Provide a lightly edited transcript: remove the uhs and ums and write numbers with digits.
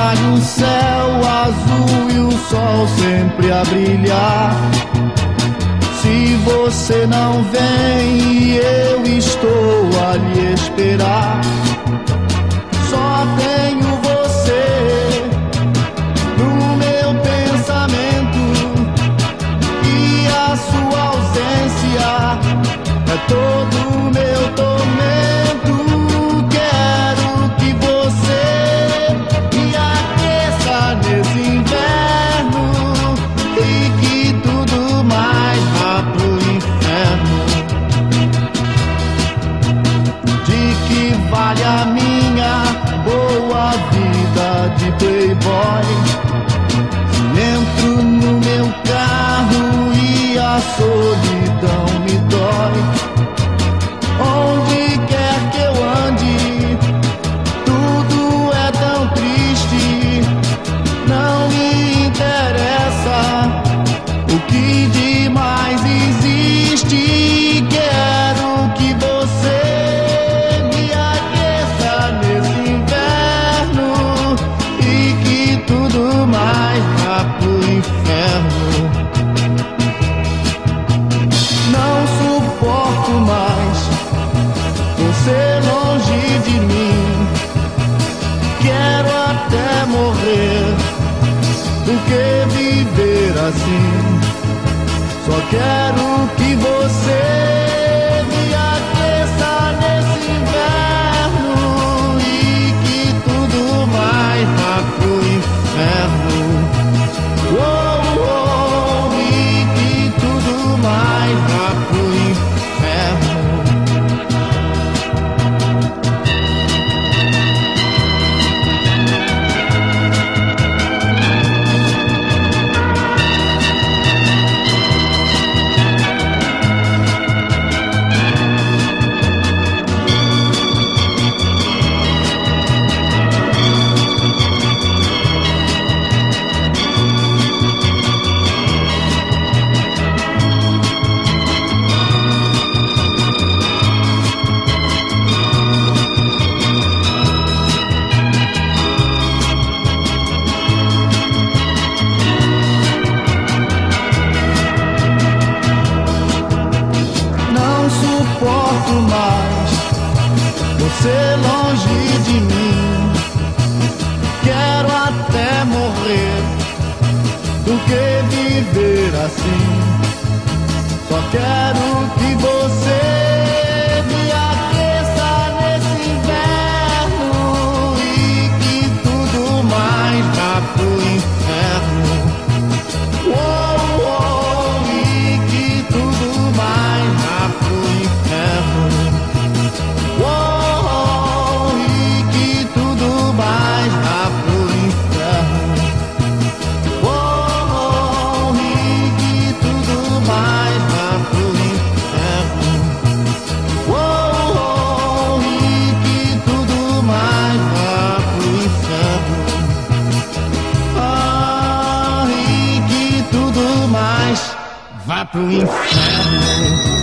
vale o céu azul e o sol sempre a brilhar. Se você não vem, eu estou a lhe esperar. Só tenho você no meu pensamento, e a sua ausência é todo o meu tormento. Quero que você me aqueça nesse inverno e que tudo mais vá pro inferno. De que vale a minha boa vida de playboy se entro no meu carro e a solidão me dói? Onde quer que eu ande, tudo é tão triste. Não me interessa o que de mais existe. Quero que você me aqueça nesse inverno e que tudo mais vá pro inferno. Não suporto mais você longe de mim. Quero até morrer do que viver assim. Só quero que você me aqueça nesse inverno e que tudo mais vá pro inferno. Oh, oh, e que tudo mais vá pro inferno. Suporto mais você longe de mim. Quero até morrer do que viver assim. Só quero que você me aqueça nesse inverno e que tudo mais vá pro inferno. Oh, oh, e que tudo mais vá pro inferno. Oh, oh, e que tudo mais vá pro inferno. Oh, oh, e que tudo mais vá pro inferno. Oh, oh, e que tudo mais vá pro inferno. Ah, e que tudo mais vá pro inferno.